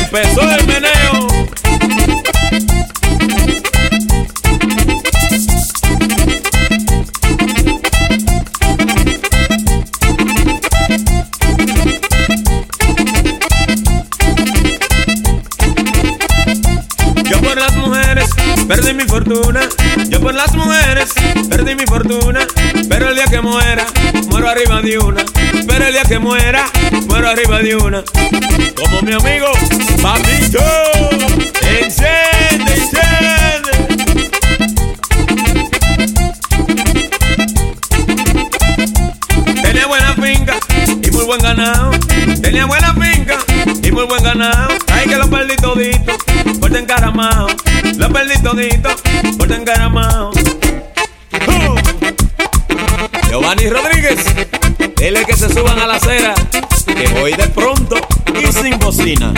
Empezó el meneo. Yo por las mujeres perdí mi fortuna. Yo por las mujeres perdí mi fortuna. Pero el día que muera, muero arriba de una. Pero el día que muera, muero arriba de una. Como mi amigo Papito. Enciende, enciende. Tenía buena finca y muy buen ganado. Tenía buena finca y muy buen ganado. Ay, que lo perdí todito por encaramado. Lo perdí todito por encaramado. Giovanni Rodríguez, dile que se suban a la acera, que voy de pronto y sin bocina.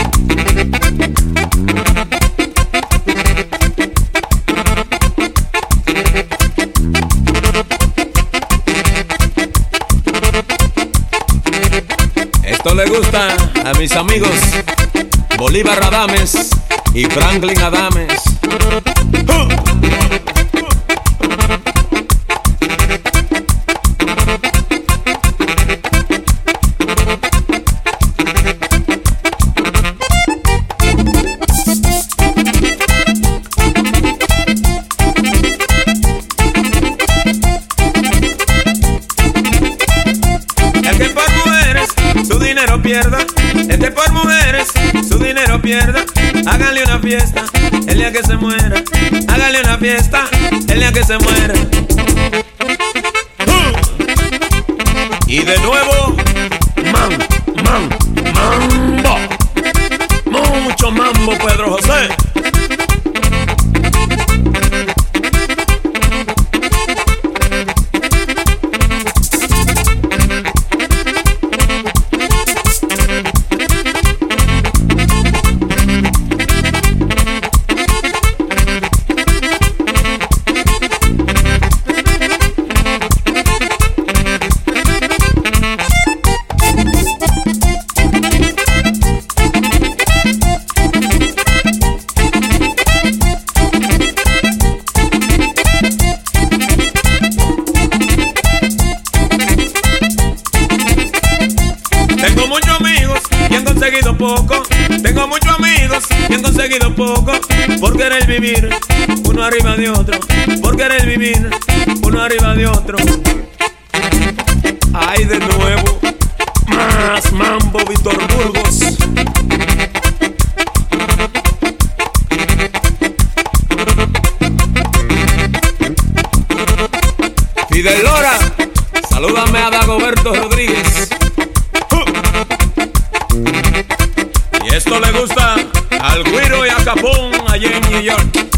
Esto le gusta a mis amigos Bolívar Adames y Franklin Adames. Pierda, el que por mujeres su dinero pierda. Háganle una fiesta el día que se muera. Háganle una fiesta el día que se muera. Y de nuevo, mambo. Mucho mambo, Pedro José. Poco. Tengo muchos amigos que han conseguido poco por querer vivir uno arriba de otro, por querer vivir uno arriba de otro. Ay, de nuevo, más mambo, Víctor Burgos. Fidel Lora, salúdame a Dagoberto Rodríguez. Y esto le gusta al Guiro y a Capón allá en New York.